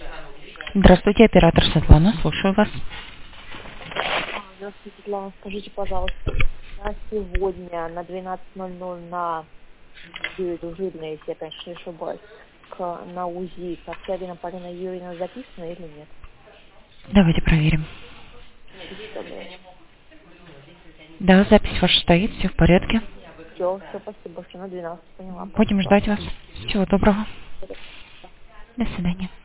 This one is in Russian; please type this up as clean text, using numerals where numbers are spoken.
Здравствуйте, оператор Светлана, слушаю вас. Здравствуйте, Светлана. Скажите, пожалуйста, я сегодня на 12:00 на жирные, если я, конечно, не ошибаюсь, на УЗИ Корчагина Полина Юрьевна записана или нет? Давайте проверим. Представляю. Да, запись ваша стоит, все в порядке. Все, спасибо большое. На 12 поняла. Будем ждать вас. Всего доброго. До свидания.